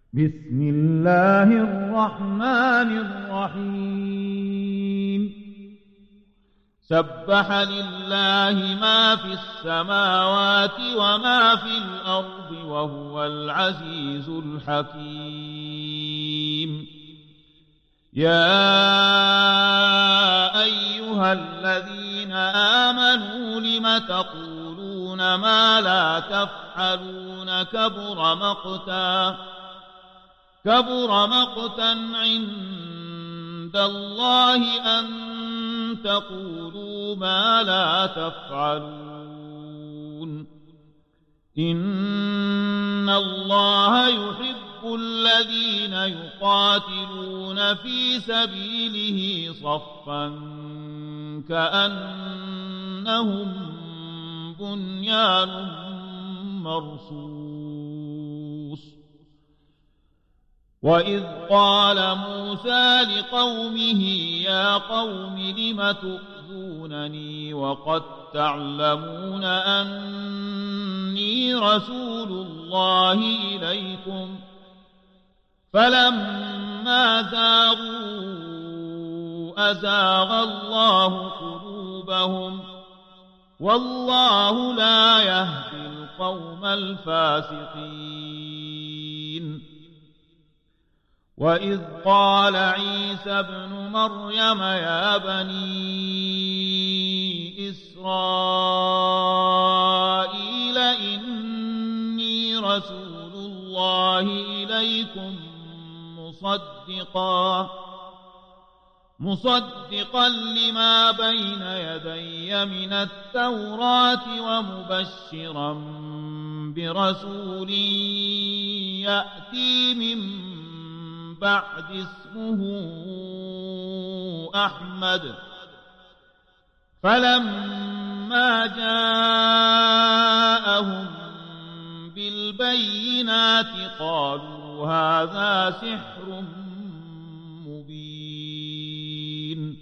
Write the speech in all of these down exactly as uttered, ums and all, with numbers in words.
بسم الله الرحمن الرحيم سبح لله ما في السماوات وما في الأرض وهو العزيز الحكيم يا أيها الذين آمنوا لم تقولون ما لا تفعلون كبر مقتا كبر مقتا عند الله أن تقولوا ما لا تفعلون إن الله يحب الذين يقاتلون في سبيله صفا كأنهم بنيان مرصوص وإذ قال موسى لقومه يا قوم لم تؤذونني وقد تعلمون أني رسول الله إليكم فلما زاغوا أزاغ الله قلوبهم والله لا يهدي القوم الفاسقين وإذ قال عيسى ابن مريم يا بني إسرائيل إني رسول الله إليكم مصدقا مصدقا لما بين يدي من التوراة ومبشرا برسول يأتي من بعد اسمه أحمد فلما جاءهم بالبينات قالوا هذا سحر مبين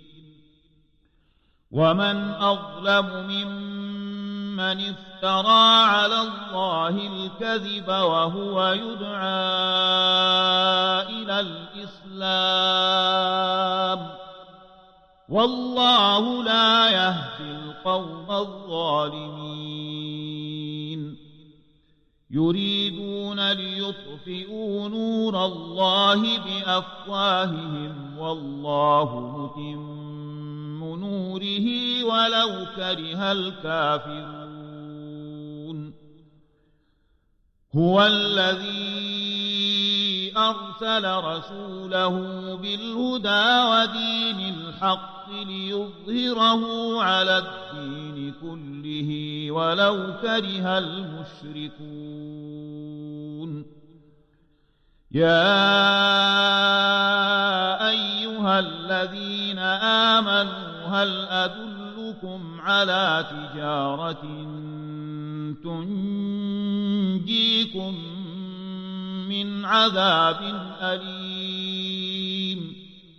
ومن أظلم ممن افترى على الله الكذب وهو يدعى إلى الإسلام والله لا يهدي القوم الظالمين يريدون ليطفئوا نور الله بأفواههم والله متم نوره ولو كره الكافرون هو الذي أرسل رسوله بالهدى ودين الحق ليظهره على الدين كله ولو كره المشركون يا أيها الذين آمنوا هل أدلكم على تجارة تنجيكم من عذاب أليم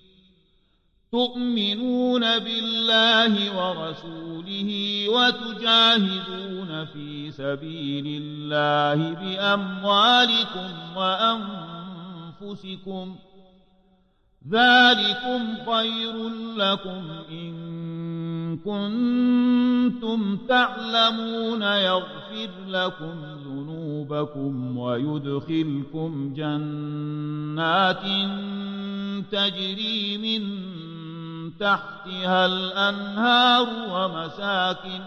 تؤمنون بالله ورسوله وتجاهدون في سبيل الله بأموالكم وأنفسكم ذلكم خير لكم إن كنتم تعلمون يغفر لكم ذنوبكم ويدخلكم جنات تجري من تحتها الأنهار ومساكن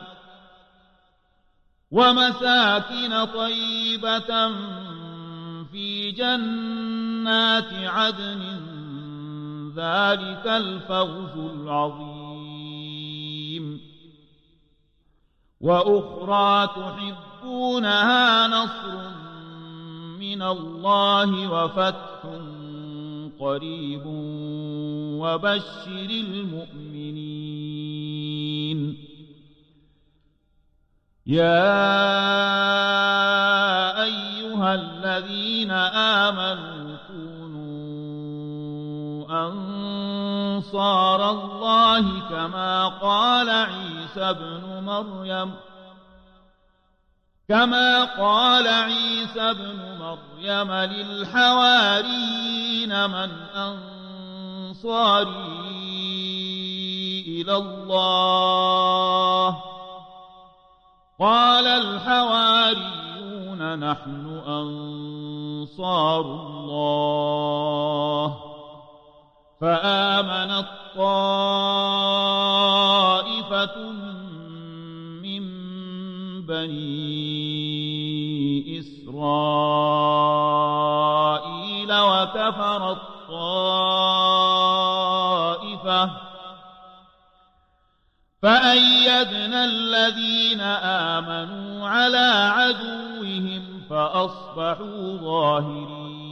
ومساكن طيبة في جنات عدن ذلك الفوز العظيم وأخرى تحبونها نصر من الله وفتح قريب وبشر المؤمنين يا أيها الذين آمنوا أنصار الله كما قال عيسى ابن مريم كما قال عيسى ابن مريم للحواريين من أنصاري إلى الله قال الحواريون نحن أنصار الله فآمنت طائفة من بني إسرائيل وكفرت طائفة فأيدنا الذين آمنوا على عدوهم فأصبحوا ظاهرين